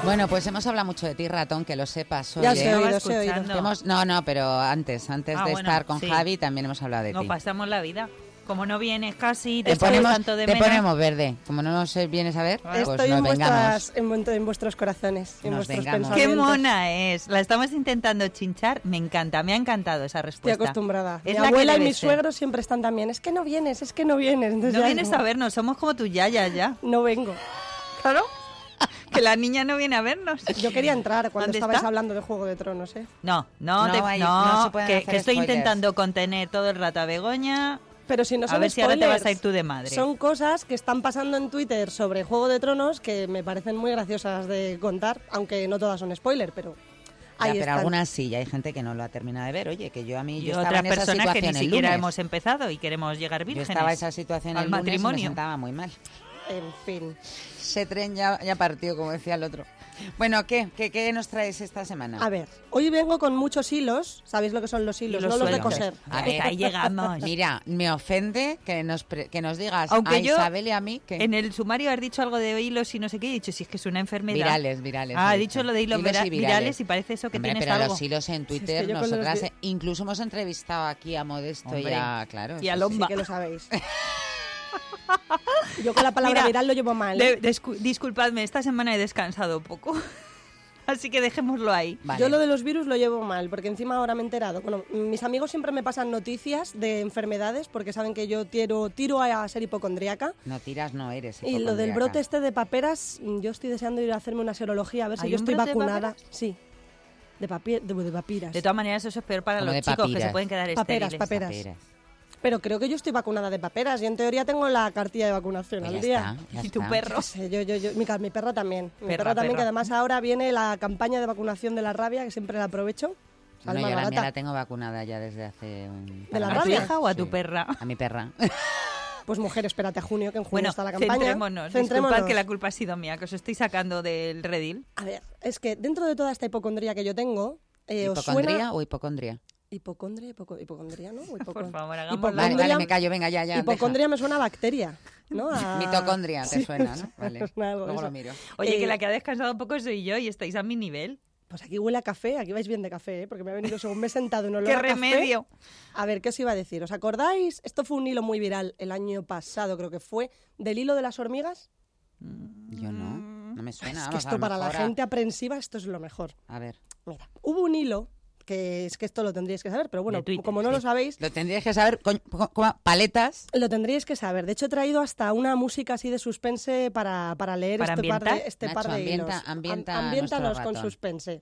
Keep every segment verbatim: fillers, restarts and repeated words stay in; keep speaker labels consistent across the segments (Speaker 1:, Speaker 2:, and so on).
Speaker 1: Bueno, pues hemos hablado mucho de ti, ratón, que lo sepas. Oye.
Speaker 2: Ya se he oído, se he oído.
Speaker 1: Hemos, no, no, pero antes, antes
Speaker 3: Ah,
Speaker 1: de
Speaker 3: bueno,
Speaker 1: estar con
Speaker 3: sí.
Speaker 1: Javi también hemos hablado de
Speaker 3: Nos
Speaker 1: ti.
Speaker 3: pasamos la vida. Como no vienes casi, te,
Speaker 1: Te ponemos,
Speaker 3: tanto de
Speaker 1: te
Speaker 3: menos.
Speaker 1: ponemos verde. Como no nos vienes a ver, pues
Speaker 2: Estoy
Speaker 1: nos
Speaker 2: en,
Speaker 1: vengamos.
Speaker 2: vuestras, en, vuestro- en vuestros corazones, en
Speaker 1: Nos
Speaker 2: vuestros
Speaker 1: vengamos.
Speaker 3: Qué
Speaker 2: pensamientos.
Speaker 3: mona es. La estamos intentando chinchar. Me encanta, me ha encantado esa
Speaker 2: Estoy
Speaker 3: respuesta.
Speaker 2: acostumbrada.
Speaker 3: Es
Speaker 2: Mi
Speaker 3: la que
Speaker 2: abuela y
Speaker 3: debe
Speaker 2: mis
Speaker 3: ser.
Speaker 2: suegros siempre están también. Es que no vienes, es que no vienes. Entonces
Speaker 3: No
Speaker 2: ya
Speaker 3: vienes
Speaker 2: digo,
Speaker 3: a vernos, somos como tus yayas ya.
Speaker 2: No vengo.
Speaker 3: Claro. Que la niña no viene a vernos.
Speaker 2: Yo quería entrar cuando
Speaker 3: ¿Dónde
Speaker 2: estabais
Speaker 3: está?
Speaker 2: hablando de Juego de Tronos, ¿eh?
Speaker 3: No, no,
Speaker 1: No
Speaker 3: te-
Speaker 1: hay-
Speaker 3: no,
Speaker 1: no se pueden
Speaker 3: que,
Speaker 1: hacer
Speaker 3: que estoy
Speaker 1: spoilers.
Speaker 3: intentando contener todo el rato a Begoña.
Speaker 2: Pero si no
Speaker 3: A
Speaker 2: son
Speaker 3: ver si ahora te
Speaker 2: spoilers,
Speaker 3: vas a ir tú de madre.
Speaker 2: Son cosas que están pasando en Twitter sobre Juego de Tronos que me parecen muy graciosas de contar, aunque no todas son spoiler, pero
Speaker 1: Ya,
Speaker 2: ahí
Speaker 1: pero
Speaker 2: están.
Speaker 1: algunas sí, y hay gente que no lo ha terminado de ver. Oye, que yo a mí
Speaker 3: Y
Speaker 1: yo estaba
Speaker 3: otras
Speaker 1: en esa
Speaker 3: personas que
Speaker 1: situación
Speaker 3: ni
Speaker 1: el
Speaker 3: siquiera
Speaker 1: lunes.
Speaker 3: hemos empezado y queremos llegar
Speaker 1: Yo
Speaker 3: vírgenes.
Speaker 1: estaba en esa situación
Speaker 3: al
Speaker 1: el lunes y me
Speaker 3: matrimonio.
Speaker 1: sentaba muy mal.
Speaker 2: En fin.
Speaker 1: Ese tren ya, ya partió, como decía el otro. Bueno, ¿qué? ¿Qué, qué nos traes esta semana?
Speaker 2: A ver, hoy vengo con muchos hilos. ¿Sabéis lo que son los hilos?
Speaker 3: Hilos
Speaker 2: no los de
Speaker 3: sueltos.
Speaker 2: coser.
Speaker 1: A
Speaker 3: Hasta
Speaker 1: ver.
Speaker 3: ahí llegamos.
Speaker 1: Mira, me ofende que nos, pre- que nos digas
Speaker 3: Aunque
Speaker 1: a
Speaker 3: yo,
Speaker 1: Isabel y a mí que...
Speaker 3: En el sumario has dicho algo de hilos y no sé qué, he dicho, si es que es una enfermedad.
Speaker 1: Virales, virales.
Speaker 3: Ah,
Speaker 1: he
Speaker 3: he dicho lo de hilos,
Speaker 1: Hilos
Speaker 3: vera-
Speaker 1: y
Speaker 3: virales. y parece eso que
Speaker 1: Hombre,
Speaker 3: tienes
Speaker 1: pero
Speaker 3: algo.
Speaker 1: los hilos en Twitter,
Speaker 2: yo con los
Speaker 1: nosotras
Speaker 2: vi-
Speaker 1: eh, incluso hemos entrevistado aquí a Modesto y
Speaker 3: Hombre,
Speaker 1: a... Claro,
Speaker 3: y a
Speaker 1: sí,
Speaker 3: Lomba.
Speaker 2: Sí que lo sabéis. Yo con la palabra
Speaker 3: Mira,
Speaker 2: viral lo llevo mal.
Speaker 3: De-
Speaker 2: ¿eh?
Speaker 3: descu- disculpadme, esta semana he descansado poco. Así que dejémoslo ahí.
Speaker 1: Vale.
Speaker 2: Yo lo de los virus lo llevo mal, porque encima ahora me he enterado. Bueno, mis amigos siempre me pasan noticias de enfermedades, porque saben que yo tiro, tiro a ser hipocondríaca.
Speaker 1: No tiras, no eres
Speaker 2: Y lo del
Speaker 1: hipocondríaca.
Speaker 2: brote este de paperas, yo estoy deseando ir a hacerme una serología, a ver si
Speaker 3: ¿Hay
Speaker 2: yo
Speaker 3: un
Speaker 2: estoy
Speaker 3: brote de
Speaker 2: vacunada.
Speaker 3: paperas?
Speaker 2: Sí, de, papi- de, de papiras.
Speaker 3: De todas maneras, eso es peor para
Speaker 1: Como
Speaker 3: los
Speaker 1: de
Speaker 3: chicos, que
Speaker 1: papiras.
Speaker 3: se pueden quedar
Speaker 2: Paperas,
Speaker 3: estériles.
Speaker 2: paperas.
Speaker 1: Paperas.
Speaker 2: Pero creo que yo estoy vacunada de paperas y en teoría tengo la cartilla de vacunación
Speaker 1: Pues
Speaker 2: al
Speaker 1: ya
Speaker 2: día.
Speaker 1: está, ya
Speaker 3: Y tu
Speaker 1: está.
Speaker 3: perro.
Speaker 2: No sé, yo, yo, yo, mi, ca- mi perra también. Mi
Speaker 3: Perra,
Speaker 2: perra también,
Speaker 3: perra.
Speaker 2: que además ahora viene la campaña de vacunación de la rabia, que siempre la aprovecho. Sale
Speaker 1: Bueno,
Speaker 2: más
Speaker 1: yo la mía
Speaker 2: barata.
Speaker 1: la tengo vacunada ya desde hace un...
Speaker 2: ¿De la
Speaker 3: ¿A tu
Speaker 2: rabia?
Speaker 3: hija o a
Speaker 1: Sí.
Speaker 3: tu perra?
Speaker 1: A mi perra.
Speaker 2: Pues mujer, espérate a junio, que en junio
Speaker 3: Bueno,
Speaker 2: está la campaña.
Speaker 3: centrémonos. Disculpad que la culpa ha sido mía, que os estoy sacando del redil.
Speaker 2: A ver, es que dentro de toda esta hipocondría que yo tengo, eh, ¿os
Speaker 1: ¿Hipocondría
Speaker 2: suena...?
Speaker 1: o hipocondria?
Speaker 2: Hipocondria, hipoco- hipocondria, ¿no? O hipo-
Speaker 3: Por favor, hagamos
Speaker 2: hipocondria-
Speaker 1: Vale, vale, me callo, venga, ya, ya.
Speaker 2: Hipocondria me suena a bacteria, ¿no? A-
Speaker 1: Mitocondria te
Speaker 2: Sí,
Speaker 1: suena,
Speaker 2: me
Speaker 1: ¿no? Vale.
Speaker 2: suena algo de
Speaker 1: Luego
Speaker 2: eso.
Speaker 1: lo miro.
Speaker 3: Oye,
Speaker 2: Eh,
Speaker 3: que la que ha descansado un poco soy yo y estáis a mi nivel.
Speaker 2: Pues aquí huele a café, aquí vais bien de café, ¿eh? Porque me ha venido según me he sentado un olor
Speaker 3: ¡Qué
Speaker 2: a café.
Speaker 3: remedio!
Speaker 2: A ver, ¿qué os iba a decir? ¿Os acordáis? Esto fue un hilo muy viral el año pasado, creo que fue, del hilo de las hormigas.
Speaker 1: Yo no, no me suena.
Speaker 2: Es que
Speaker 1: vamos, a
Speaker 2: esto
Speaker 1: lo
Speaker 2: para la
Speaker 1: mejor a-
Speaker 2: gente aprensiva, esto es lo mejor.
Speaker 1: A ver,
Speaker 2: Mira, hubo un hilo, que es que esto lo tendríais que saber, pero bueno,
Speaker 3: De Twitter,
Speaker 2: como no lo sabéis,
Speaker 1: lo tendríais que saber, coño, co- co- paletas.
Speaker 2: lo tendríais que saber. De hecho, he traído hasta una música así de suspense para, para leer
Speaker 3: ¿Para
Speaker 2: este par de,
Speaker 3: ambientar?
Speaker 2: este
Speaker 1: Nacho,
Speaker 2: par de
Speaker 1: ambienta-
Speaker 2: hilos.
Speaker 1: ambienta
Speaker 2: Am-
Speaker 1: a
Speaker 2: ambiéntanos
Speaker 1: nuestro
Speaker 2: con
Speaker 1: ratón.
Speaker 2: suspense.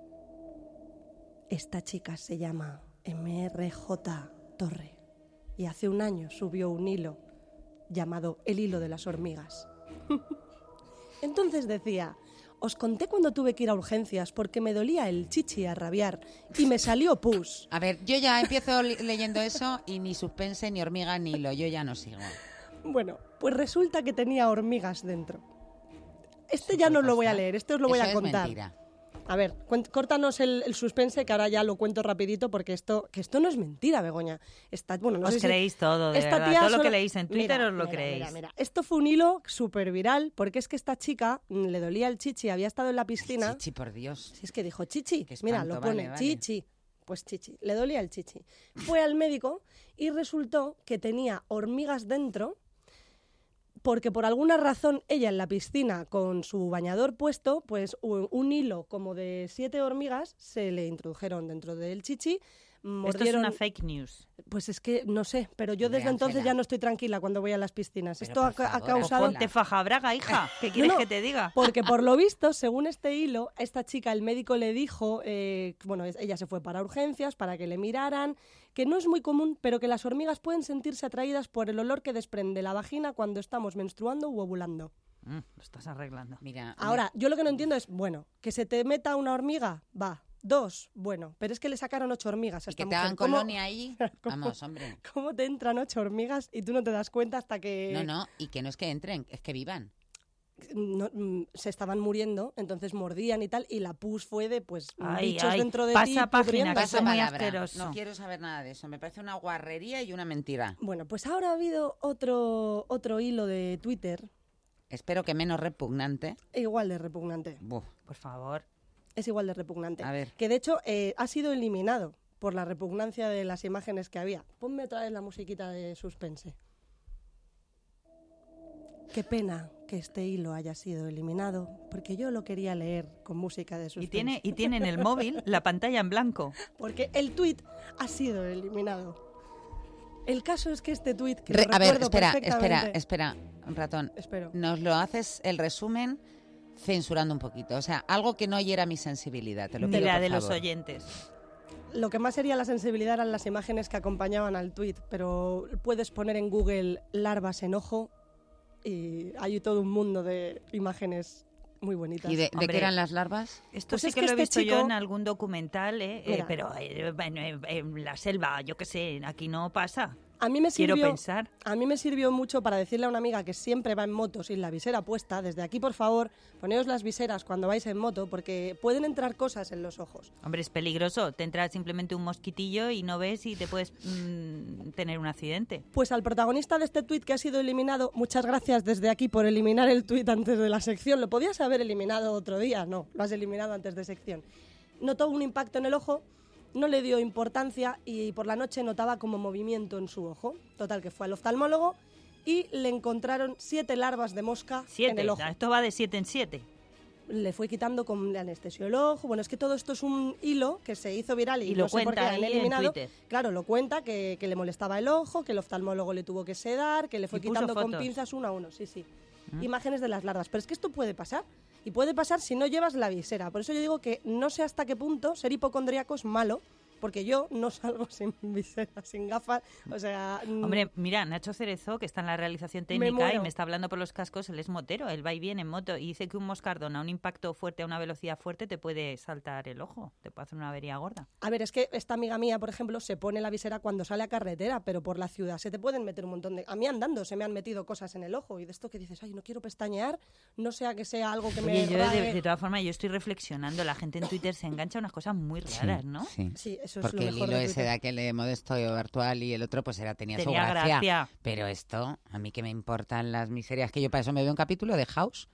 Speaker 2: Esta chica se llama M R J Torre y hace un año subió un hilo llamado El hilo de las hormigas. Entonces decía, os conté cuando tuve que ir a urgencias porque me dolía el chichi a rabiar y me salió pus.
Speaker 1: A ver, yo ya empiezo li- leyendo eso y ni suspense, ni hormiga, ni hilo. Yo ya no sigo.
Speaker 2: Bueno, pues resulta que tenía hormigas dentro. Este ya no lo voy a leer, este os lo voy
Speaker 1: Eso
Speaker 2: a
Speaker 1: es
Speaker 2: contar.
Speaker 1: mentira.
Speaker 2: A ver, cuen- córtanos el, el suspense, que ahora ya lo cuento rapidito, porque esto, que esto no es mentira, Begoña. Está, bueno, no
Speaker 3: Os
Speaker 2: sé si-
Speaker 3: creéis todo, de
Speaker 2: esta
Speaker 3: verdad.
Speaker 2: tía
Speaker 3: Todo lo
Speaker 2: solo-
Speaker 3: que leéis en Twitter
Speaker 2: Mira,
Speaker 3: os lo
Speaker 2: mira,
Speaker 3: creéis.
Speaker 2: Mira, mira. Esto fue un hilo súper viral, porque es que esta chica mm, le dolía el chichi, había estado en la piscina.
Speaker 1: Chichi, por Dios.
Speaker 2: Si es que dijo chichi,
Speaker 1: Qué
Speaker 2: mira,
Speaker 1: espanto,
Speaker 2: lo pone
Speaker 1: vale, vale.
Speaker 2: chichi. Pues chichi, le dolía el chichi. Fue al médico y resultó que tenía hormigas dentro, porque por alguna razón ella en la piscina con su bañador puesto, pues un, un hilo como de siete hormigas se le introdujeron dentro del chichi.
Speaker 3: Esto es
Speaker 2: Mordieron...
Speaker 3: una fake news.
Speaker 2: Pues es que no sé, pero yo
Speaker 1: Hombre,
Speaker 2: desde entonces
Speaker 1: Ángela.
Speaker 2: ya no estoy tranquila cuando voy a las piscinas.
Speaker 1: Pero
Speaker 2: Esto
Speaker 1: por
Speaker 2: ha, ca- ha
Speaker 1: favor,
Speaker 2: causado...
Speaker 3: Ponte faja braga, hija. ¿Qué quieres
Speaker 2: No, no,
Speaker 3: que te diga?
Speaker 2: Porque por lo visto, según este hilo, a esta chica el médico le dijo, eh, bueno, es- ella se fue para urgencias para que le miraran, que no es muy común, pero que las hormigas pueden sentirse atraídas por el olor que desprende la vagina cuando estamos menstruando u ovulando.
Speaker 3: Mm, lo estás arreglando.
Speaker 1: Mira,
Speaker 2: Ahora, yo lo que no entiendo es, bueno, que se te meta una hormiga, va. Dos, bueno, pero es que le sacaron ocho hormigas a
Speaker 1: y
Speaker 2: esta
Speaker 1: que te
Speaker 2: mujer.
Speaker 1: hagan
Speaker 2: ¿Cómo-
Speaker 1: colonia ahí.
Speaker 2: ¿Cómo?
Speaker 1: Vamos, hombre.
Speaker 2: ¿Cómo te entran ocho hormigas y tú no te das cuenta hasta que
Speaker 1: No, no, y que no es que entren, es que vivan.
Speaker 2: no, mm, se estaban muriendo, entonces mordían y tal, y la pus fue de, pues,
Speaker 3: Ay,
Speaker 2: bichos
Speaker 3: ay,
Speaker 2: dentro de
Speaker 3: pasa
Speaker 2: ti.
Speaker 3: página,
Speaker 2: pudriéndose.
Speaker 3: que
Speaker 1: Pasa
Speaker 3: eso es muy
Speaker 1: palabra.
Speaker 3: asqueroso.
Speaker 1: No quiero saber nada de eso. Me parece una guarrería y una mentira.
Speaker 2: Bueno, pues ahora ha habido otro, otro hilo de Twitter
Speaker 1: espero que menos repugnante.
Speaker 2: Igual de repugnante.
Speaker 1: Buf,
Speaker 3: Por favor.
Speaker 2: Es igual de repugnante.
Speaker 1: A ver.
Speaker 2: Que de hecho eh, ha sido eliminado por la repugnancia de las imágenes que había. Ponme otra vez la musiquita de suspense. Qué pena que este hilo haya sido eliminado, porque yo lo quería leer con música de suspense.
Speaker 3: Y tiene, y tiene en el móvil la pantalla en blanco.
Speaker 2: Porque el tuit ha sido eliminado. El caso es que este tuit, que
Speaker 1: Re-
Speaker 2: lo
Speaker 1: a ver,
Speaker 2: recuerdo
Speaker 1: espera,
Speaker 2: perfectamente-
Speaker 1: espera, espera, un ratón.
Speaker 2: Espero.
Speaker 1: Nos lo haces el resumen censurando un poquito. O sea, algo que no hiera mi sensibilidad. Te lo
Speaker 3: Ni
Speaker 1: pido,
Speaker 3: la
Speaker 1: por
Speaker 3: de los
Speaker 1: favor.
Speaker 3: oyentes.
Speaker 2: Lo que más sería la sensibilidad eran las imágenes que acompañaban al tuit, pero puedes poner en Google larvas en ojo y hay todo un mundo de imágenes muy bonitas.
Speaker 1: ¿Y de, de
Speaker 3: Hombre.
Speaker 1: qué eran las larvas?
Speaker 3: Esto
Speaker 2: Pues
Speaker 3: sí
Speaker 2: es
Speaker 3: que,
Speaker 2: que
Speaker 3: lo he
Speaker 2: este
Speaker 3: visto yo
Speaker 2: chico-
Speaker 3: en algún documental, ¿eh? Eh,
Speaker 2: Mira.
Speaker 3: pero eh, en, en- en la selva, yo qué sé, aquí no pasa.
Speaker 2: A mí me
Speaker 3: Quiero
Speaker 2: sirvió,
Speaker 3: pensar.
Speaker 2: a mí me sirvió mucho para decirle a una amiga que siempre va en moto sin la visera puesta, desde aquí por favor, poneos las viseras cuando vais en moto porque pueden entrar cosas en los ojos.
Speaker 3: Hombre, es peligroso. Te entra simplemente un mosquitillo y no ves y te puedes mm, tener un accidente.
Speaker 2: Pues al protagonista de este tuit que ha sido eliminado, muchas gracias desde aquí por eliminar el tuit antes de la sección. ¿Lo podías haber eliminado otro día? No, lo has eliminado antes de sección. Notó un impacto en el ojo, no le dio importancia y por la noche notaba como movimiento en su ojo. Total, que fue al oftalmólogo y le encontraron siete larvas de mosca en
Speaker 3: Siete.
Speaker 2: el ojo.
Speaker 3: Esto va de siete en siete.
Speaker 2: Le fue quitando con le anestesió el ojo. Bueno, es que todo esto es un hilo que se hizo viral y,
Speaker 3: Y lo
Speaker 2: no sé por qué
Speaker 3: cuenta
Speaker 2: han
Speaker 3: ahí en
Speaker 2: eliminado.
Speaker 3: Twitter.
Speaker 2: Claro, lo cuenta que, que le molestaba el ojo, que el oftalmólogo le tuvo que sedar, que le fue
Speaker 3: Y puso
Speaker 2: quitando con
Speaker 3: fotos.
Speaker 2: pinzas uno a uno. Sí, sí. Imágenes de las larvas. Pero es que esto puede pasar. Y puede pasar si no llevas la visera. Por eso yo digo que no sé hasta qué punto ser hipocondríaco es malo. Porque yo no salgo sin visera, sin gafas. O sea. mm,
Speaker 3: Hombre, mira, Nacho Cerezo, que está en la realización
Speaker 2: Me
Speaker 3: técnica y
Speaker 2: muero.
Speaker 3: me está hablando por los cascos, él es motero, él va y viene en moto y dice que un moscardón a un impacto fuerte, a una velocidad fuerte, te puede saltar el ojo, te puede hacer una avería gorda.
Speaker 2: A ver, es que esta amiga mía, por ejemplo, se pone la visera cuando sale a carretera, pero por la ciudad se te pueden meter un montón de... A mí andando se me han metido cosas en el ojo y de esto que dices, ay, no quiero pestañear, no sea que sea algo que me
Speaker 3: Oye, yo de,
Speaker 2: raye.
Speaker 3: de todas formas, yo estoy reflexionando, la gente en Twitter se engancha a unas cosas muy raras,
Speaker 1: Sí,
Speaker 3: ¿no?
Speaker 1: Sí.
Speaker 2: Sí, eso es
Speaker 1: Porque
Speaker 2: lo
Speaker 1: el
Speaker 2: mejor
Speaker 1: hilo
Speaker 2: de
Speaker 1: ese
Speaker 2: Twitter.
Speaker 1: de aquel de Modesto y Virtual y el otro pues era tenía,
Speaker 3: Tenía
Speaker 1: su gracia.
Speaker 3: gracia.
Speaker 1: Pero esto, a mí que me importan las miserias, que yo para eso me veo un capítulo de House.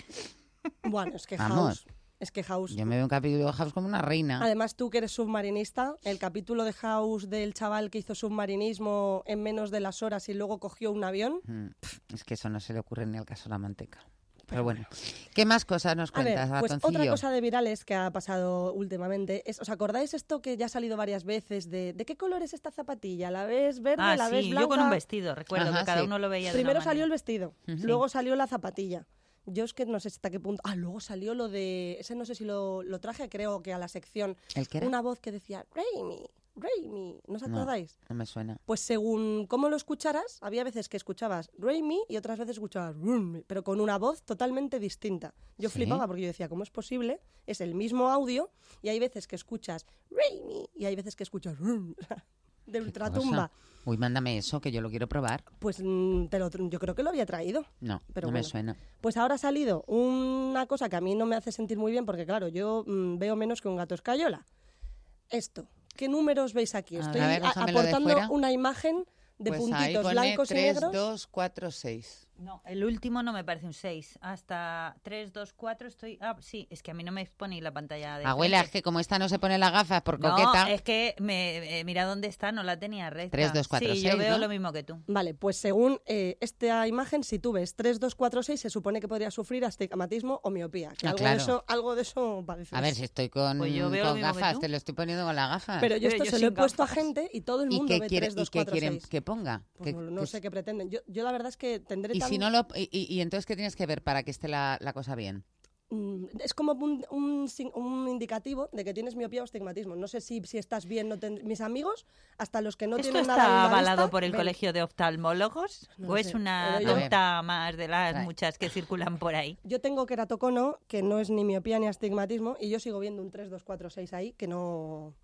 Speaker 2: Bueno, es que
Speaker 1: Vamos.
Speaker 2: House... Es que House...
Speaker 1: Yo me veo un capítulo de House como una reina.
Speaker 2: Además, tú que eres submarinista, el capítulo de House del chaval que hizo submarinismo en menos de las horas y luego cogió un avión...
Speaker 1: Mm, Es que eso no se le ocurre ni al caso de la manteca. Pero bueno, ¿qué más cosas nos
Speaker 2: A ver,
Speaker 1: cuentas,
Speaker 2: pues
Speaker 1: ratoncillo?
Speaker 2: otra cosa de virales que ha pasado últimamente es, ¿os acordáis esto que ya ha salido varias veces de ¿de qué color es esta zapatilla? ¿La ves verde?
Speaker 3: Ah,
Speaker 2: ¿La ves
Speaker 3: sí,
Speaker 2: blanca?
Speaker 3: yo con un vestido, recuerdo
Speaker 1: Ajá,
Speaker 3: que cada
Speaker 1: sí.
Speaker 3: uno lo veía de
Speaker 2: Primero
Speaker 3: una
Speaker 2: salió el
Speaker 3: manera.
Speaker 2: vestido,
Speaker 1: Ujú.
Speaker 2: luego salió la zapatilla. Yo es que no sé hasta qué punto... Ah, luego salió lo de... Ese no sé si lo, lo traje, creo que a la sección.
Speaker 1: ¿El qué era?
Speaker 2: Una voz que decía, Raimi, Raimi. ¿No os
Speaker 1: No.
Speaker 2: acordáis?
Speaker 1: No me suena.
Speaker 2: Pues según cómo lo escucharas, había veces que escuchabas Raimi y otras veces escuchabas Raimi, pero con una voz totalmente distinta. Yo
Speaker 1: ¿Sí?
Speaker 2: flipaba porque yo decía, ¿cómo es posible? Es el mismo audio y hay veces que escuchas Raimi y hay veces que escuchas Raimi. De
Speaker 1: ¿Qué
Speaker 2: ultratumba.
Speaker 1: cosa? Uy, mándame eso, que yo lo quiero probar.
Speaker 2: Pues mm, te lo, yo creo que lo había traído.
Speaker 1: No,
Speaker 2: Pero
Speaker 1: no me
Speaker 2: bueno.
Speaker 1: suena.
Speaker 2: Pues ahora ha salido una cosa que a mí no me hace sentir muy bien porque, claro, yo mm, veo menos que un gato escayola. Esto. ¿Qué números veis aquí?
Speaker 1: A
Speaker 2: Estoy
Speaker 1: ver,
Speaker 2: a-
Speaker 1: déjamelo de
Speaker 2: aportando
Speaker 1: fuera.
Speaker 2: una imagen de
Speaker 1: Pues ahí
Speaker 2: puntitos
Speaker 1: pone
Speaker 2: blancos y
Speaker 1: tres,
Speaker 2: negros.
Speaker 1: dos, cuatro, seis.
Speaker 3: No, el último no me parece un seis. Hasta tres, dos, cuatro estoy... Ah, sí, es que a mí no me expone la pantalla de
Speaker 1: Abuela, es
Speaker 3: frente.
Speaker 1: que como esta no se pone las gafas por
Speaker 3: No,
Speaker 1: coqueta...
Speaker 3: es que me, eh, mira dónde está, no la tenía recta.
Speaker 1: Tres, dos, cuatro,
Speaker 3: sí,
Speaker 1: seis,
Speaker 3: yo veo
Speaker 1: ¿no?
Speaker 3: lo mismo que tú.
Speaker 2: Vale, pues según eh, esta imagen, si tú ves tres, dos, cuatro, seis, se supone que podría sufrir astigmatismo o miopía. Que
Speaker 1: Ah,
Speaker 2: algo,
Speaker 1: claro.
Speaker 2: de eso, algo de eso parece.
Speaker 1: A ver, si estoy con,
Speaker 3: Pues yo veo lo
Speaker 1: con
Speaker 3: mismo que
Speaker 1: gafas,
Speaker 3: tú.
Speaker 1: te lo estoy poniendo con las gafas.
Speaker 2: Pero yo
Speaker 3: Pero
Speaker 2: esto
Speaker 3: yo
Speaker 2: se lo he
Speaker 3: sin
Speaker 2: puesto a
Speaker 3: gafas.
Speaker 2: gente y todo el
Speaker 1: ¿Y
Speaker 2: mundo
Speaker 1: qué,
Speaker 2: ve
Speaker 1: quiere-
Speaker 2: tres,
Speaker 1: y
Speaker 2: dos,
Speaker 1: qué
Speaker 2: cuatro,
Speaker 1: quieren
Speaker 2: seis.
Speaker 1: que ponga?
Speaker 2: Pues
Speaker 1: Que-
Speaker 2: no, no
Speaker 1: que-
Speaker 2: sé qué pretenden. Yo, yo la verdad es que tendré
Speaker 1: Y
Speaker 2: tan...
Speaker 1: si no lo... Y, y- y entonces, ¿qué tienes que ver para que esté la, la cosa bien?
Speaker 2: Mm, Es como un, un, sin- un indicativo de que tienes miopía o astigmatismo. No sé si, si estás bien. No ten- Mis amigos, hasta los que no
Speaker 3: ¿Esto
Speaker 2: tienen
Speaker 3: está
Speaker 2: nada en la
Speaker 3: avalado
Speaker 2: vista,
Speaker 3: por el
Speaker 2: ven.
Speaker 3: Colegio de Oftalmólogos?
Speaker 2: No
Speaker 3: ¿O
Speaker 2: lo
Speaker 3: es
Speaker 2: sé,
Speaker 3: una
Speaker 2: pero yo-
Speaker 3: nota más de las
Speaker 1: Trae.
Speaker 3: muchas que circulan por ahí?
Speaker 2: Yo tengo queratocono, que no es ni miopía ni astigmatismo, y yo sigo viendo un tres, dos, cuatro, seis ahí, que no...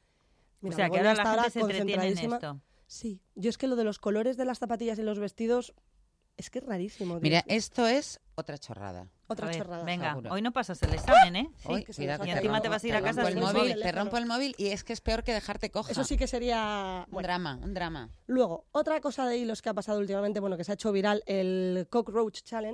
Speaker 2: Mira,
Speaker 3: o sea, que
Speaker 2: Begoña
Speaker 3: ahora
Speaker 2: está
Speaker 3: la gente se entretiene en
Speaker 2: concentradísima.
Speaker 3: esto.
Speaker 2: Sí, yo es que lo de los colores de las zapatillas y los vestidos es que es rarísimo. tío.
Speaker 1: Mira, esto es otra chorrada.
Speaker 2: Otra
Speaker 3: A ver,
Speaker 2: chorrada.
Speaker 3: venga,
Speaker 1: seguro.
Speaker 3: hoy no pasas el examen, ¿eh? Sí.
Speaker 1: Hoy,
Speaker 2: que se
Speaker 1: cuidado
Speaker 2: nos
Speaker 1: que
Speaker 2: ha
Speaker 1: te
Speaker 3: encima
Speaker 1: rompo-
Speaker 3: te vas a ir a
Speaker 1: te
Speaker 3: casa
Speaker 1: rompo el
Speaker 3: después
Speaker 1: móvil,
Speaker 2: del
Speaker 1: te
Speaker 2: teléfono.
Speaker 1: rompo el móvil y es que es peor que dejarte coja.
Speaker 2: Eso sí que sería...
Speaker 1: Un
Speaker 2: bueno.
Speaker 1: drama, un drama.
Speaker 2: Luego, otra cosa de hilos que ha pasado últimamente, bueno, que se ha hecho viral, el Cockroach Challenge.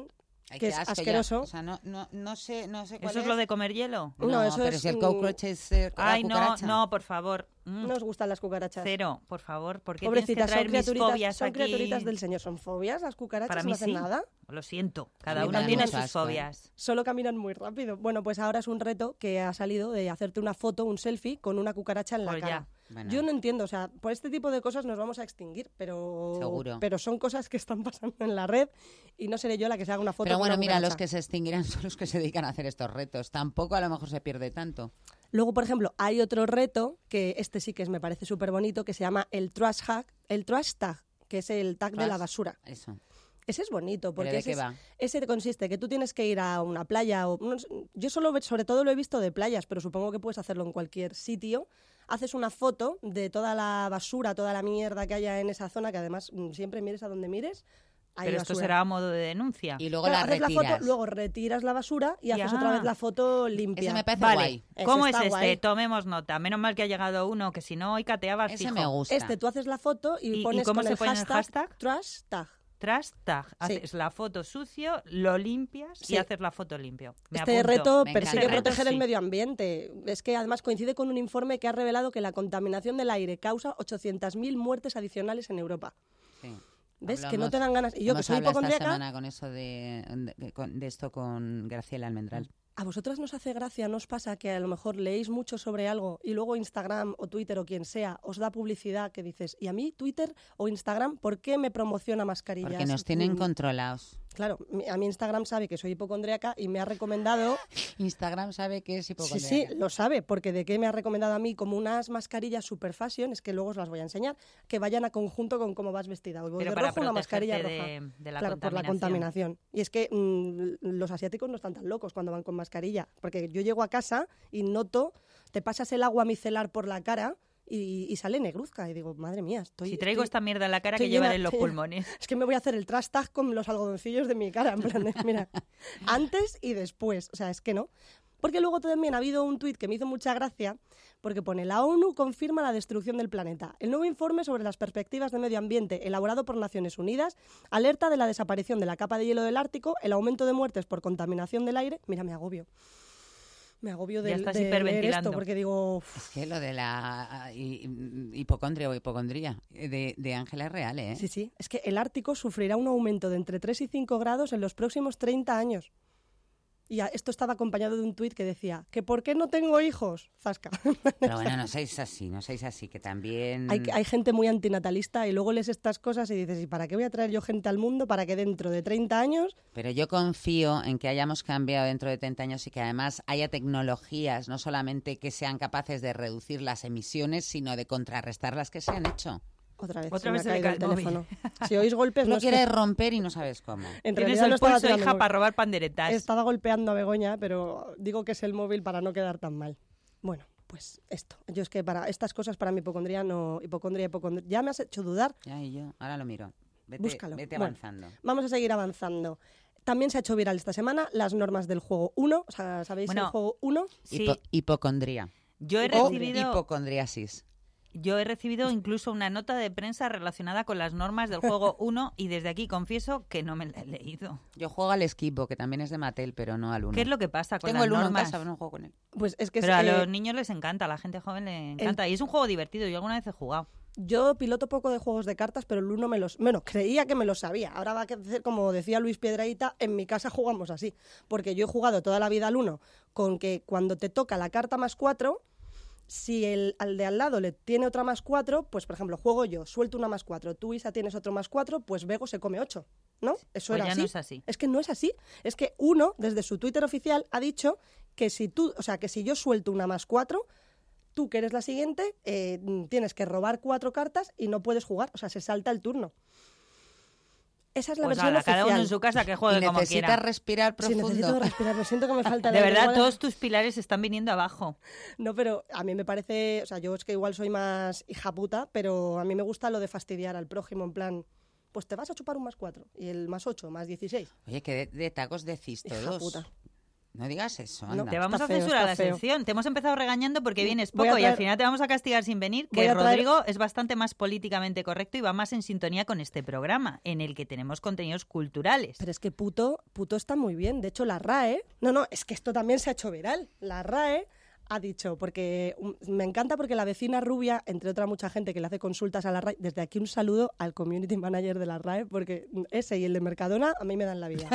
Speaker 1: Ay,
Speaker 2: que
Speaker 1: qué
Speaker 2: es
Speaker 1: asco ya.
Speaker 2: asqueroso.
Speaker 1: O sea, no, no, no sé, no sé cuál
Speaker 3: ¿Eso es lo de comer hielo?
Speaker 1: No,
Speaker 2: No, eso
Speaker 1: pero
Speaker 2: es
Speaker 1: si el
Speaker 2: un-
Speaker 1: cockroach es eh, la
Speaker 3: Ay, no,
Speaker 1: cucaracha.
Speaker 3: no, por favor. Mm,
Speaker 2: No os gustan las cucarachas.
Speaker 3: Cero, por favor. ¿Por qué
Speaker 2: Pobrecitas,
Speaker 3: tienes que
Speaker 2: son
Speaker 3: traer mis
Speaker 2: criaturitas,
Speaker 3: fobias
Speaker 2: son
Speaker 3: aquí?
Speaker 2: criaturitas del Señor. ¿Son fobias las cucarachas?
Speaker 3: Para mí
Speaker 2: no hacen
Speaker 3: sí.
Speaker 2: nada.
Speaker 3: Lo siento,
Speaker 1: A
Speaker 3: cada
Speaker 1: mí me
Speaker 3: uno
Speaker 1: dan
Speaker 3: tiene
Speaker 1: mucho
Speaker 3: sus
Speaker 1: asco, ¿eh?
Speaker 3: fobias.
Speaker 2: Solo caminan muy rápido. Bueno, pues ahora es un reto que ha salido de hacerte una foto, un selfie, con una cucaracha en la
Speaker 3: Pues ya.
Speaker 2: cara.
Speaker 1: Bueno.
Speaker 2: Yo no entiendo, o sea, por este tipo de cosas nos vamos a extinguir, pero
Speaker 1: Seguro.
Speaker 2: pero son cosas que están pasando en la red y no seré yo la que se haga una foto
Speaker 1: Pero
Speaker 2: con
Speaker 1: bueno,
Speaker 2: una
Speaker 1: mira, los
Speaker 2: cucaracha.
Speaker 1: que se extinguirán son los que se dedican a hacer estos retos. Tampoco a lo mejor se pierde tanto.
Speaker 2: Luego, por ejemplo, hay otro reto, que este sí que es- me parece súper bonito, que se llama el trash hack, el trash tag, que es el tag de la
Speaker 1: Trash.
Speaker 2: basura.
Speaker 1: Eso.
Speaker 2: Ese es bonito,
Speaker 1: ¿Pero
Speaker 2: porque
Speaker 1: de
Speaker 2: ese,
Speaker 1: qué
Speaker 2: es-
Speaker 1: va?
Speaker 2: ese consiste que tú tienes que ir a una playa o no sé, yo solo ve- sobre todo lo he visto de playas, pero supongo que puedes hacerlo en cualquier sitio. Haces una foto de toda la basura, toda la mierda que haya en esa zona, que además mm, siempre mires a donde mires, hay
Speaker 3: Pero esto
Speaker 2: basura.
Speaker 3: será a modo de denuncia.
Speaker 1: Y luego
Speaker 2: Claro,
Speaker 1: la
Speaker 2: haces la
Speaker 1: retiras.
Speaker 2: foto, luego retiras la basura y haces
Speaker 3: Ya.
Speaker 2: otra vez la foto limpia.
Speaker 1: Ese me parece
Speaker 3: Vale,
Speaker 1: guay.
Speaker 2: Ese
Speaker 3: ¿cómo es
Speaker 2: está
Speaker 3: este?
Speaker 2: guay.
Speaker 3: Tomemos nota. Menos mal que ha llegado uno, que si no hoy cateabas
Speaker 1: Ese
Speaker 3: fijo.
Speaker 1: me gusta.
Speaker 2: Este, tú haces la foto y,
Speaker 3: ¿Y- y
Speaker 2: pones
Speaker 3: cómo
Speaker 2: con
Speaker 3: se
Speaker 2: el
Speaker 3: pone en el
Speaker 2: hashtag,
Speaker 3: hashtag?
Speaker 2: trash tag.
Speaker 3: Trash tag.
Speaker 2: Sí.
Speaker 3: Haces la foto sucio, lo limpias
Speaker 2: Sí.
Speaker 3: y haces la foto limpio. Me
Speaker 2: Este
Speaker 3: apunto.
Speaker 2: reto
Speaker 1: Me
Speaker 2: persigue
Speaker 1: encanta.
Speaker 2: proteger
Speaker 3: Sí.
Speaker 2: el medio ambiente. Es que además coincide con un informe que ha revelado que la contaminación del aire causa ochocientas mil muertes adicionales en Europa.
Speaker 1: Sí.
Speaker 2: ¿Ves? Que
Speaker 1: Hablamos-
Speaker 2: no te dan ganas. Y yo que
Speaker 1: hemos
Speaker 2: soy
Speaker 1: hablado esta
Speaker 2: hipocondríaca,
Speaker 1: semana con eso de, de, con- de esto con Graciela Almendral.
Speaker 2: ¿a vosotras nos hace gracia, nos pasa que a lo mejor leéis mucho sobre algo y luego Instagram o Twitter o quien sea os da publicidad que dices, ¿y a mí Twitter o Instagram por qué me promociona mascarillas?
Speaker 1: Porque nos tienen
Speaker 2: Mm,
Speaker 1: controlados.
Speaker 2: Claro, mi- a mí Instagram sabe que soy hipocondríaca y me ha recomendado...
Speaker 1: Instagram sabe que es
Speaker 2: Sí,
Speaker 1: hipocondríaca.
Speaker 2: sí, lo sabe, porque de qué me ha recomendado a mí como unas mascarillas super fashion, es que luego os las voy a enseñar, que vayan a conjunto con cómo vas vestida. Hoy voy
Speaker 3: Pero
Speaker 2: de
Speaker 3: para
Speaker 2: rojo, una mascarilla
Speaker 3: protegerte
Speaker 2: roja.
Speaker 3: de, de la
Speaker 2: Claro, por la
Speaker 3: contaminación.
Speaker 2: contaminación. Y es que mm, los asiáticos no están tan locos cuando van con mascarilla, porque yo llego a casa y noto, te pasas el agua micelar por la cara y, y sale negruzca. Y digo, madre mía, estoy...
Speaker 3: Si traigo
Speaker 2: estoy-
Speaker 3: esta mierda en la cara,
Speaker 2: estoy
Speaker 3: que llevaré
Speaker 2: llena-
Speaker 3: en los
Speaker 2: estoy llena-
Speaker 3: pulmones.
Speaker 2: Es que me voy a hacer el trash tag con los algodoncillos de mi cara, en plan de, mira, antes y después. O sea, es que no. Porque luego también ha habido un tuit que me hizo mucha gracia, porque pone, la ONU confirma la destrucción del planeta. El nuevo informe sobre las perspectivas de medio ambiente, elaborado por Naciones Unidas, alerta de la desaparición de la capa de hielo del Ártico, el aumento de muertes por contaminación del aire. Mira, me agobio. Me agobio
Speaker 3: Ya
Speaker 2: de,
Speaker 3: estás
Speaker 2: de leer
Speaker 3: hiperventilando.
Speaker 2: esto, porque digo... uf,
Speaker 1: Es que lo de la hi- hi- hipocondria o hipocondría de, de Ángela es real, ¿eh?
Speaker 2: sí, sí, es que el Ártico sufrirá un aumento de entre tres y cinco grados en los próximos treinta años. Y a- esto estaba acompañado de un tuit que decía, que ¿por qué no tengo hijos? Zasca.
Speaker 1: Pero bueno, no seáis así, no seáis así, que también...
Speaker 2: Hay, hay gente muy antinatalista y luego lees estas cosas y dices, ¿y para qué voy a traer yo gente al mundo para que dentro de treinta años...
Speaker 1: Pero yo confío en que hayamos cambiado dentro de treinta años y que además haya tecnologías, no solamente que sean capaces de reducir las emisiones, sino de contrarrestar las que se han hecho.
Speaker 2: Otra vez,
Speaker 3: Otra
Speaker 2: se
Speaker 3: vez
Speaker 2: me
Speaker 3: se
Speaker 2: ha
Speaker 3: le
Speaker 2: caído
Speaker 3: cae
Speaker 2: el
Speaker 3: el móvil.
Speaker 2: teléfono. Si oís golpes, no
Speaker 1: Lo
Speaker 2: es que-
Speaker 1: quieres romper y no sabes cómo.
Speaker 2: En
Speaker 3: Tienes
Speaker 2: realidad
Speaker 3: el
Speaker 2: no estaba
Speaker 3: pulso,
Speaker 2: tirando
Speaker 3: hija,
Speaker 2: móvil.
Speaker 3: para robar panderetas.
Speaker 2: Estaba golpeando a Begoña, pero digo que es el móvil para no quedar tan mal. Bueno, pues esto. Yo es que para estas cosas, para mi hipocondría, no... Hipocondria, hipocondria... Ya me has hecho dudar.
Speaker 1: Ya, y yo, ahora lo miro. Vete,
Speaker 2: Búscalo.
Speaker 1: vete
Speaker 2: Bueno.
Speaker 1: avanzando.
Speaker 2: Vamos a seguir avanzando. También se ha hecho viral esta semana las normas del juego uno. O sea, ¿sabéis
Speaker 3: Bueno,
Speaker 2: el juego uno?
Speaker 3: Sí,
Speaker 1: Hipo- hipocondría.
Speaker 3: yo he
Speaker 1: O
Speaker 3: recibido...
Speaker 1: hipocondriasis.
Speaker 3: Yo he recibido incluso una nota de prensa relacionada con las normas del juego uno y desde aquí confieso que no me la he leído.
Speaker 1: Yo juego al Esquipo, que también es de Mattel, pero no al uno.
Speaker 3: ¿Qué es lo que pasa con
Speaker 1: Tengo
Speaker 3: las
Speaker 1: el uno en
Speaker 3: normas?
Speaker 1: casa, pero no juego con él.
Speaker 2: Pues es que
Speaker 3: Pero a
Speaker 2: es, eh,
Speaker 3: los niños les encanta, a la gente joven le encanta. Y es un juego divertido, yo alguna vez he jugado.
Speaker 2: yo piloto poco de juegos de cartas, pero el uno me los... Bueno, creía que me los sabía. Ahora va a hacer, como decía Luis Piedrahita, en mi casa jugamos así. Porque yo he jugado toda la vida al uno con que cuando te toca la carta más cuatro... Si el, al de al lado le tiene otra más cuatro, pues por ejemplo, juego yo, suelto una más cuatro, tú Isa tienes otro más cuatro, pues Bego se come ocho, ¿no? Eso
Speaker 3: Pues
Speaker 2: era
Speaker 3: ya
Speaker 2: así.
Speaker 3: no es así.
Speaker 2: Es que no es así. Es que uno, desde su Twitter oficial, ha dicho que si tú, o sea, que si yo suelto una más cuatro, tú que eres la siguiente, eh, tienes que robar cuatro cartas y no puedes jugar, o sea, se salta el turno. Esa es la
Speaker 3: Pues
Speaker 2: versión
Speaker 3: ala,
Speaker 2: oficial.
Speaker 3: cada uno en su casa que
Speaker 1: Y
Speaker 3: juegue como
Speaker 1: necesitas
Speaker 3: quiera.
Speaker 1: respirar
Speaker 2: Sí,
Speaker 1: profundo.
Speaker 2: necesito respirar, me siento que me falta el
Speaker 3: De
Speaker 2: aire.
Speaker 3: verdad,
Speaker 2: Igual-
Speaker 3: todos tus pilares están viniendo abajo.
Speaker 2: No, pero a mí me parece, o sea, yo es que igual soy más hija puta, pero a mí me gusta lo de fastidiar al prójimo, en plan, pues te vas a chupar un más cuatro y el más ocho, más dieciséis.
Speaker 1: Oye, que de, de tacos decís
Speaker 2: Hija
Speaker 1: todos.
Speaker 2: puta.
Speaker 1: No digas eso,
Speaker 2: No,
Speaker 1: anda.
Speaker 3: Te vamos
Speaker 2: Está
Speaker 3: a
Speaker 2: feo,
Speaker 3: censurar
Speaker 2: está
Speaker 3: la
Speaker 2: feo.
Speaker 3: sección. Te hemos empezado regañando porque vienes
Speaker 2: Voy a
Speaker 3: poco y
Speaker 2: traer-
Speaker 3: al final te vamos a castigar sin venir,
Speaker 2: Voy
Speaker 3: que
Speaker 2: a traer-
Speaker 3: Rodrigo es bastante más políticamente correcto y va más en sintonía con este programa, en el que tenemos contenidos culturales.
Speaker 2: Pero es que puto, puto está muy bien. De hecho, la R A E... No, no, es que esto también se ha hecho viral. La R A E ha dicho, porque um, me encanta porque la vecina rubia, entre otra mucha gente que le hace consultas a la R A E, desde aquí un saludo al community manager de la R A E, porque ese y el de Mercadona a mí me dan la vida.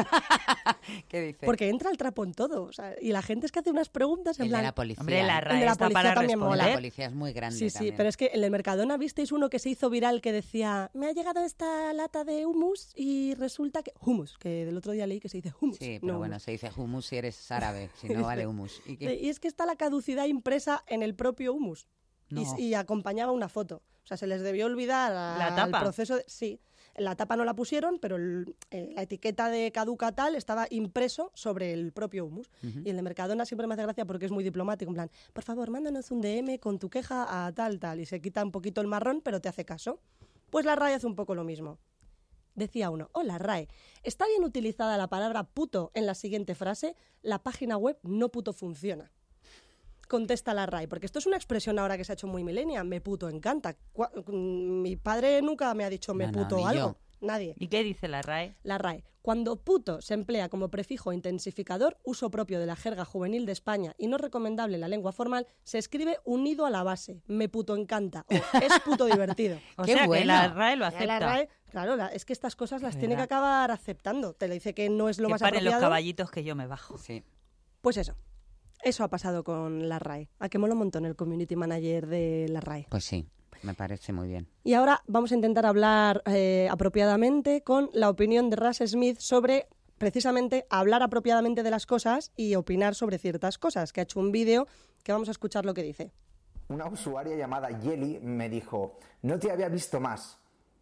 Speaker 1: ¿Qué dice?
Speaker 2: Porque entra el trapo en todo. O sea, y la gente es que hace unas preguntas en
Speaker 1: El de
Speaker 2: plan...
Speaker 1: la policía.
Speaker 3: Hombre, la
Speaker 1: ¿eh?
Speaker 3: R A
Speaker 2: El
Speaker 3: E
Speaker 2: de la
Speaker 3: está
Speaker 2: policía
Speaker 3: para
Speaker 2: también
Speaker 3: responder.
Speaker 2: mola.
Speaker 1: La policía es muy grande
Speaker 2: Sí, sí,
Speaker 1: también.
Speaker 2: pero es que el de Mercadona, ¿visteis uno que se hizo viral que decía, me ha llegado esta lata de hummus y resulta que... Hummus, que del otro día leí que se dice hummus.
Speaker 1: Sí, pero
Speaker 2: no
Speaker 1: bueno,
Speaker 2: hummus.
Speaker 1: se dice hummus si eres árabe, si no vale hummus. ¿Y qué?
Speaker 2: Y es que está la caducidad impresa en el propio hummus.
Speaker 3: No.
Speaker 2: Y, y acompañaba una foto. O sea, se les debió olvidar a-
Speaker 3: ¿La tapa?
Speaker 2: al proceso de... Sí, la tapa no la pusieron, pero el- eh, la etiqueta de caduca tal estaba impreso sobre el propio hummus.
Speaker 1: Ujú.
Speaker 2: Y el de Mercadona siempre me hace gracia porque es muy diplomático, en plan, por favor, mándanos un D M con tu queja a tal, tal. Y se quita un poquito el marrón, pero te hace caso. Pues la R A E hace un poco lo mismo. Decía uno, hola R A E, ¿está bien utilizada la palabra puto en la siguiente frase? La página web no puto funciona. Contesta la R A E, porque esto es una expresión ahora que se ha hecho muy millennial, me puto encanta. Cua- Mi padre nunca me ha dicho me
Speaker 1: No, no,
Speaker 2: puto
Speaker 1: ni
Speaker 2: algo.
Speaker 1: yo.
Speaker 2: Nadie.
Speaker 3: ¿Y qué dice la R A E?
Speaker 2: La R A E. Cuando puto se emplea como prefijo intensificador, uso propio de la jerga juvenil de España y no recomendable en la lengua formal, se escribe unido a la base. Me puto encanta o es puto divertido.
Speaker 3: O
Speaker 1: Qué
Speaker 3: sea que
Speaker 1: bueno.
Speaker 3: la R A E lo
Speaker 2: Ya
Speaker 3: acepta.
Speaker 2: la R A E, claro, la- es que estas cosas las
Speaker 3: Es
Speaker 2: tiene que
Speaker 3: verdad.
Speaker 2: acabar aceptando. Te le dice que no es lo
Speaker 3: que
Speaker 2: más
Speaker 3: paren los
Speaker 2: apropiado.
Speaker 3: caballitos que yo me bajo.
Speaker 1: Sí.
Speaker 2: Pues eso. Eso ha pasado con la R A E. A que mola un montón el community manager de la R A E.
Speaker 1: Pues sí, me parece muy bien.
Speaker 2: Y ahora vamos a intentar hablar eh, apropiadamente con la opinión de Russ Smith sobre, precisamente, hablar apropiadamente de las cosas y opinar sobre ciertas cosas, que ha hecho un vídeo que vamos a escuchar lo que dice.
Speaker 4: Una usuaria llamada Yeli me dijo, no te había visto más,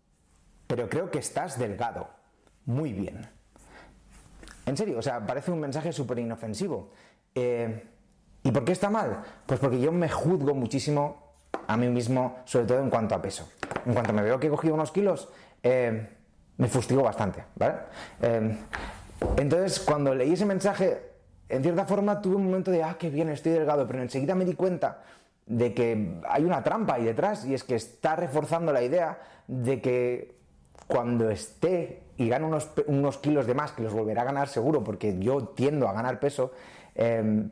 Speaker 4: pero creo que estás delgado. Muy bien. En serio, o sea, parece un mensaje súper inofensivo. Eh, ¿Y por qué está mal? Pues porque yo me juzgo muchísimo a mí mismo, sobre todo en cuanto a peso. En cuanto me veo que he cogido unos kilos, eh, me fustigo bastante, ¿vale? Eh, entonces, cuando leí ese mensaje, en cierta forma tuve un momento de, ah, qué bien, estoy delgado, pero enseguida me di cuenta de que hay una trampa ahí detrás, y es que está reforzando la idea de que cuando esté y gane unos, unos kilos de más, que los volverá a ganar seguro, porque yo tiendo a ganar peso, eh,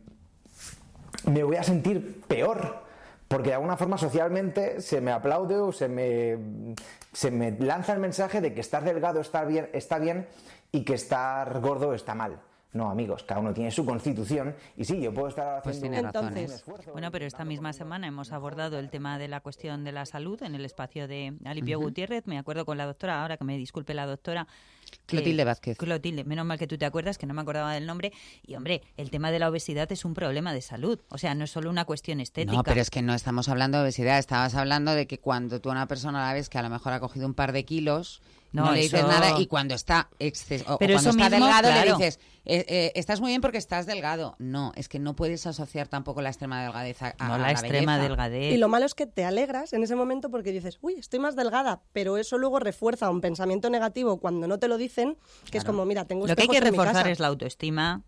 Speaker 4: me voy a sentir peor, porque de alguna forma socialmente se me aplaude o se me, se me lanza el mensaje de que estar delgado está bien, está bien y que estar gordo está mal. No, amigos, cada uno tiene su constitución y sí, yo puedo estar
Speaker 1: Pues
Speaker 4: haciendo
Speaker 1: tiene razón,
Speaker 2: Entonces,
Speaker 1: ¿eh?
Speaker 4: un esfuerzo.
Speaker 3: Bueno, pero esta misma semana hemos abordado el tema de la cuestión de la salud en el espacio de Alipio
Speaker 1: Ujú.
Speaker 3: Gutiérrez. Me acuerdo con la doctora, ahora que me disculpe la doctora. que-
Speaker 1: Clotilde Vázquez.
Speaker 3: Clotilde, menos mal que tú te acuerdas, que no me acordaba del nombre. Y hombre, el tema de la obesidad es un problema de salud. O sea, no es solo una cuestión estética.
Speaker 1: No, pero es que no estamos hablando de obesidad, estabas hablando de que cuando tú a una persona la ves que a lo mejor ha cogido un par de kilos, no,
Speaker 3: No,
Speaker 1: le dices
Speaker 3: eso-
Speaker 1: nada, y cuando está exces- o, o
Speaker 3: Pero
Speaker 1: cuando
Speaker 3: eso
Speaker 1: está
Speaker 3: mismo,
Speaker 1: delgado le
Speaker 3: claro.
Speaker 1: dices, eh, eh, estás muy bien porque estás delgado. No, es que no puedes asociar tampoco la extrema delgadez a, a
Speaker 3: no
Speaker 1: a
Speaker 3: la extrema
Speaker 1: belleza.
Speaker 3: delgadez.
Speaker 2: Y lo malo es que te alegras en ese momento porque dices, uy, estoy más delgada, pero eso luego refuerza un pensamiento negativo cuando no te lo dicen, que es
Speaker 1: Claro.
Speaker 2: como, mira, tengo
Speaker 3: Lo que hay
Speaker 2: espejos
Speaker 3: que
Speaker 2: en mi
Speaker 3: reforzar
Speaker 2: casa.
Speaker 3: es la autoestima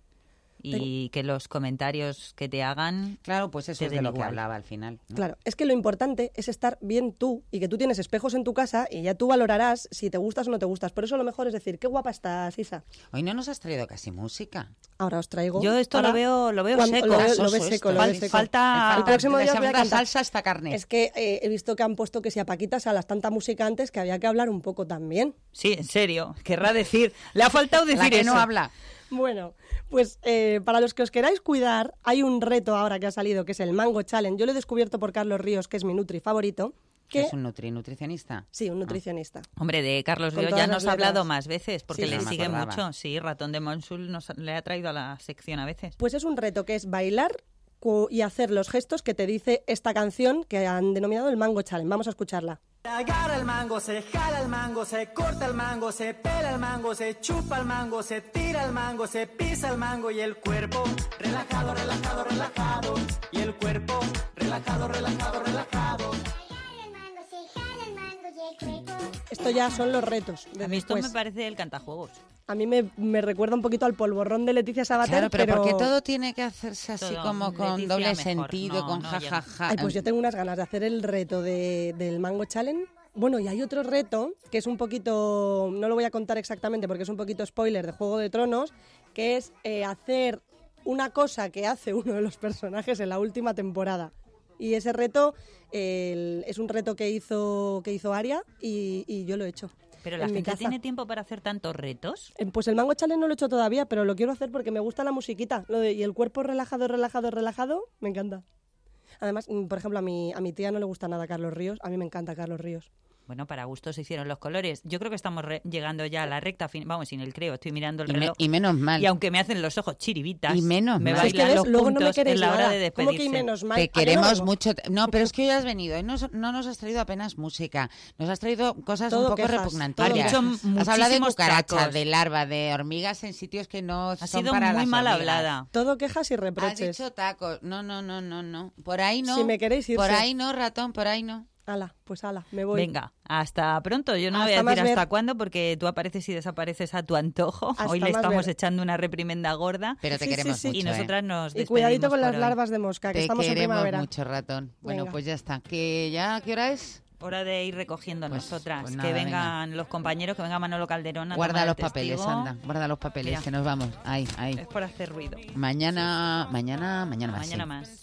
Speaker 3: y que los comentarios que te hagan...
Speaker 1: Claro, pues eso
Speaker 3: Te
Speaker 1: es de
Speaker 3: den
Speaker 1: lo que
Speaker 3: igual.
Speaker 1: hablaba al final, ¿no?
Speaker 2: Claro, es que lo importante es estar bien tú y que tú tienes espejos en tu casa y ya tú valorarás si te gustas o no te gustas. Por eso lo mejor es decir, qué guapa estás, Isa.
Speaker 1: Hoy no nos has traído casi música.
Speaker 2: Ahora os traigo...
Speaker 3: Yo esto
Speaker 2: ahora-
Speaker 3: lo veo, lo veo
Speaker 2: cuando-
Speaker 3: seco.
Speaker 2: lo veo- lo
Speaker 1: Grasoso
Speaker 2: ves seco,
Speaker 1: esto,
Speaker 2: lo
Speaker 3: Fal-
Speaker 2: ves seco.
Speaker 3: falta-
Speaker 2: El próximo día os voy a
Speaker 1: Le
Speaker 2: cantar.
Speaker 1: salsa a esta carne.
Speaker 2: Es que eh, he visto que han puesto que si a Paquita Salas tanta música antes que había que hablar un poco también.
Speaker 3: Sí, en serio. Querrá decir... Le ha faltado decir
Speaker 1: la que
Speaker 3: eso.
Speaker 1: no habla.
Speaker 2: Bueno, pues eh, para los que os queráis cuidar, hay un reto ahora que ha salido, que es el Mango Challenge. Yo lo he descubierto por Carlos Ríos, que es mi nutri favorito. Que...
Speaker 1: ¿Es un nutri nutricionista?
Speaker 2: Sí, un nutricionista.
Speaker 3: Hombre, de Carlos
Speaker 2: Con
Speaker 3: Ríos
Speaker 2: todas
Speaker 3: ya
Speaker 2: las
Speaker 3: nos ha hablado
Speaker 2: letras.
Speaker 3: más veces, porque
Speaker 2: Sí,
Speaker 3: le
Speaker 1: sí, me
Speaker 3: sigue
Speaker 1: acordaba.
Speaker 3: mucho. Sí, Ratón de Monsul nos le ha traído a la sección a veces.
Speaker 2: Pues es un reto que es bailar cu- y hacer los gestos que te dice esta canción que han denominado el Mango Challenge. Vamos a escucharla.
Speaker 5: Se agarra el mango, se jala el mango, se corta el mango, se pela el mango, se chupa el mango, se tira el mango, se pisa el mango y el cuerpo relajado, relajado, relajado. Y el cuerpo relajado, relajado, relajado.
Speaker 2: Esto ya son los retos. de
Speaker 3: A mí esto me
Speaker 2: después.
Speaker 3: parece el cantajuegos.
Speaker 2: A mí me, me recuerda un poquito al polvorrón de Leticia Sabater,
Speaker 1: Claro, pero,
Speaker 2: pero...
Speaker 1: porque todo tiene que hacerse así
Speaker 3: Todo,
Speaker 1: como con
Speaker 3: Leticia
Speaker 1: doble
Speaker 3: mejor.
Speaker 1: sentido,
Speaker 3: No,
Speaker 1: con
Speaker 3: no,
Speaker 1: jajaja.
Speaker 2: Ay, pues yo tengo unas ganas de hacer el reto de, del Mango Challenge. Bueno, y hay otro reto que es un poquito, no lo voy a contar exactamente porque es un poquito spoiler de Juego de Tronos, que es eh, hacer una cosa que hace uno de los personajes en la última temporada. Y ese reto eh, el- es un reto que hizo, que hizo Aria y, y yo lo he hecho.
Speaker 3: Pero la
Speaker 2: en mi
Speaker 3: gente
Speaker 2: casa.
Speaker 3: tiene tiempo para hacer tantos retos.
Speaker 2: Eh, Pues el Mango Challenge no lo he hecho todavía, pero lo quiero hacer porque me gusta la musiquita. Lo de, y el cuerpo relajado, relajado, relajado, me encanta. Además, mm, por ejemplo, a mi, a mi tía no le gusta nada Carlos Ríos. A mí me encanta Carlos Ríos.
Speaker 3: Bueno, para gustos se hicieron los colores. Yo creo que estamos re- llegando ya a la recta fin. Vamos, sin el creo, estoy mirando el
Speaker 1: Y, me-
Speaker 3: reloj.
Speaker 1: y menos mal.
Speaker 3: Y aunque me hacen los ojos chiribitas,
Speaker 1: Y menos
Speaker 3: me
Speaker 1: mal.
Speaker 2: Es que
Speaker 3: bailan
Speaker 2: ves,
Speaker 3: los
Speaker 2: luego no me
Speaker 3: puntos
Speaker 2: queréis
Speaker 3: en la hora
Speaker 2: nada.
Speaker 3: de
Speaker 2: ¿Cómo que
Speaker 3: despedirse.
Speaker 2: y menos mal?
Speaker 1: Te
Speaker 2: ¿A que no
Speaker 1: queremos
Speaker 2: vengo?
Speaker 1: mucho. No, pero es que hoy has venido. Hoy nos- no nos has traído apenas música. Nos has traído cosas
Speaker 2: Todo
Speaker 1: un poco
Speaker 2: quejas,
Speaker 1: repugnantes.
Speaker 2: todo
Speaker 3: Has dicho
Speaker 1: Has hablado de
Speaker 3: muchísimos
Speaker 1: cucarachas,
Speaker 3: tacos.
Speaker 1: de larva, de hormigas en sitios que no
Speaker 3: Ha
Speaker 1: son
Speaker 3: sido
Speaker 1: para
Speaker 3: muy
Speaker 1: las
Speaker 3: mal
Speaker 1: hormigas.
Speaker 3: hablada.
Speaker 2: Todo quejas y
Speaker 1: Has
Speaker 2: reproches.
Speaker 1: dicho tacos. No, no, no, no, no. Por ahí no.
Speaker 2: Si me queréis irse.
Speaker 1: Por ahí no, ratón, por ahí no.
Speaker 2: Ala, pues ala, me voy.
Speaker 3: Venga, hasta pronto. Yo no
Speaker 2: Hasta
Speaker 3: voy a
Speaker 2: más
Speaker 3: decir
Speaker 2: ver.
Speaker 3: hasta cuándo porque tú apareces y desapareces a tu antojo.
Speaker 2: Hasta
Speaker 3: Hoy le
Speaker 2: más
Speaker 3: estamos
Speaker 2: ver.
Speaker 3: echando una reprimenda gorda
Speaker 1: Pero te
Speaker 2: Sí, sí,
Speaker 1: queremos
Speaker 2: sí.
Speaker 1: mucho.
Speaker 3: y
Speaker 1: ¿eh?
Speaker 3: nosotras nos
Speaker 2: Y
Speaker 3: despedimos
Speaker 2: cuidadito con
Speaker 3: por
Speaker 2: las
Speaker 3: hoy.
Speaker 2: larvas de mosca, que
Speaker 1: Te
Speaker 2: estamos en
Speaker 1: queremos
Speaker 2: primavera.
Speaker 1: mucho, ratón. Bueno,
Speaker 2: Venga.
Speaker 1: pues ya está. ¿Que ya qué hora es?
Speaker 3: Hora de ir recogiendo
Speaker 1: Pues-
Speaker 3: nosotras.
Speaker 1: pues
Speaker 3: que
Speaker 1: nada,
Speaker 3: vengan los compañeros, que venga Manolo Calderón a
Speaker 1: Guarda
Speaker 3: tomar
Speaker 1: los
Speaker 3: el
Speaker 1: papeles,
Speaker 3: testigo.
Speaker 1: anda. Guarda los papeles,
Speaker 3: Mira.
Speaker 1: que nos vamos. Ahí, ahí.
Speaker 3: Es por hacer ruido.
Speaker 1: Mañana, mañana, mañana más.
Speaker 3: Mañana
Speaker 1: sí.
Speaker 3: más.